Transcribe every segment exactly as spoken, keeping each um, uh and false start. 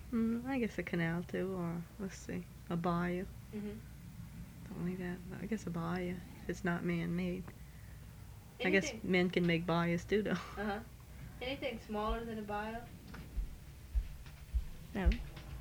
Mm, I guess a canal too, or let's see, a bayou. Mhm. Something like that. I guess a bayou if it's not man-made. I guess Anything. men can make bayous too, though. Uh huh. Anything smaller than a bayou? No.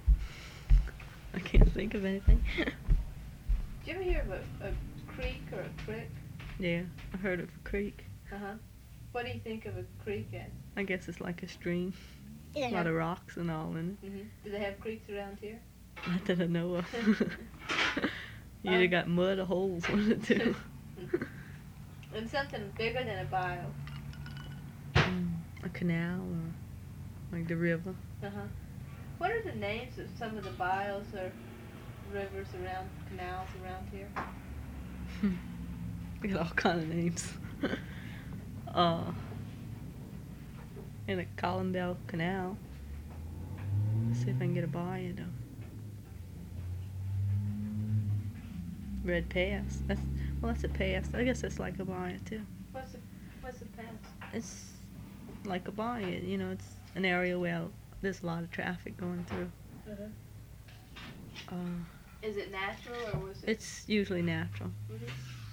I can't think of anything. Did you ever hear of a, a creek or a creek? Yeah, I heard of a creek. Uh huh. What do you think of a creek as? I guess it's like a stream. Yeah. A lot of rocks and all in it. Mhm. Do they have creeks around here? Not that I know of. You either Um, got mud or holes, one of the two. And something bigger than a bayou. Mm, a canal or like the river. Uh huh. What are the names of some of the bayous or rivers around, canals around here? We got all kind of names. uh, in the Collindale Canal. Let's see if I can get a bayou though. Red Pass. That's well, that's a pass. I guess that's like a bayou too. What's the What's the pass? It's like a bayou. You know, it's an area where there's a lot of traffic going through. Uh-huh. Uh, Is it natural or was it? it's usually natural. Mhm.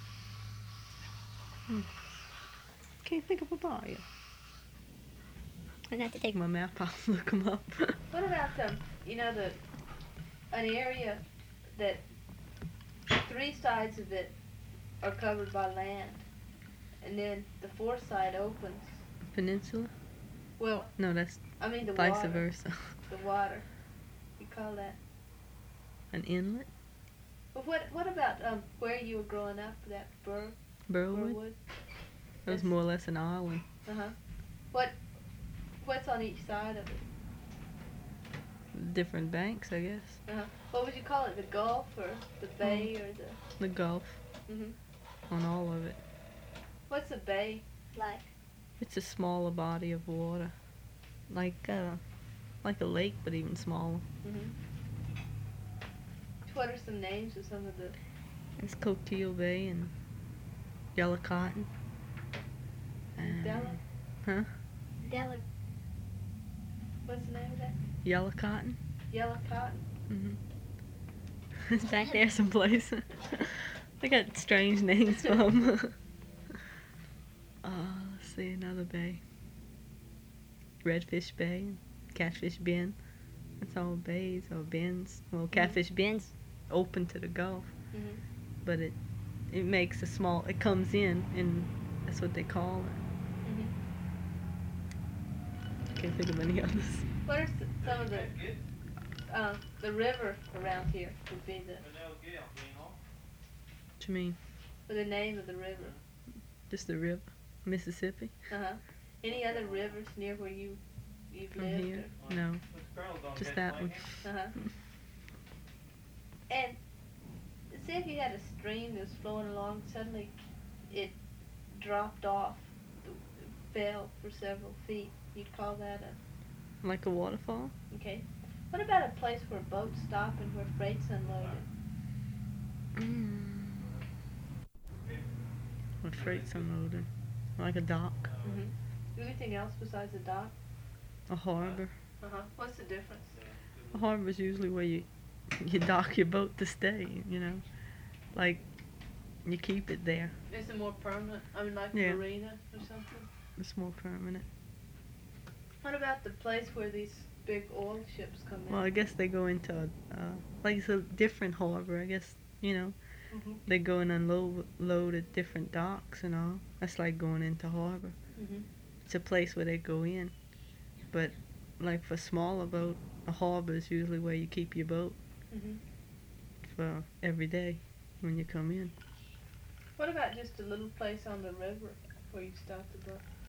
Hmm. Can't think of a bayou. I'm gonna have to take Take my map. I'll look them up. What about um, you know the an area that three sides of it are covered by land, and then the fourth side opens. Peninsula? Well, No, that's I mean the vice water. versa. The water. You call that? An inlet? But what what about um where you were growing up? That Burr Burwood? Burwood. It was more or less an island. Uh huh. What What's on each side of it? Different banks, I guess. Uh huh. What would you call it? The Gulf or the Bay or the? The Gulf Mhm. on all of it. What's a bay? like It's a smaller body of water. Like uh like a lake but even smaller. Mhm. What are some names of some of the? It's Coquille Bay and Yellow Cotton. And Della? Huh? Della. What's the name of that? Yellow Cotton? Yellow Cotton. Mhm. It's back there someplace. They got strange names for 'em. uh, let's see, another bay. Redfish Bay, Catfish Bend. It's all bays or bends. Well, Catfish Bend's open to the Gulf, Mhm. but it it makes a small. It comes in, and that's what they call it. Mhm. Can't think of any others. What are s- some of the? Uh, the river around here would be the What you mean? or the name of the river. Just the river, Mississippi. Uh huh. Any other rivers near where you you've From lived? here? No, just that one. Uh huh. And say if you had a stream that was flowing along, suddenly it dropped off, fell for several feet. You'd call that a Like a waterfall. okay. What about a place where boats stop and where freight's unloaded? Mm. When freight's unloaded, like a dock, Mm-hmm. Anything else besides a dock? a harbor. Uh huh. What's the difference? A harbor's usually where you you dock your boat to stay. You know, like you keep it there. Is it more permanent? I mean, like Yeah. a marina or something? It's more permanent. What about the place where these big oil ships come in? Well, I guess they go into a, uh, like it's a different harbor. I guess you know Mhm. they go and unload load at different docks and all. That's like going into harbor. Mhm. It's a place where they go in, but like for smaller boat, a harbor is usually where you keep your boat Mhm. for every day when you come in. What about just a little place on the river where you stop the boat?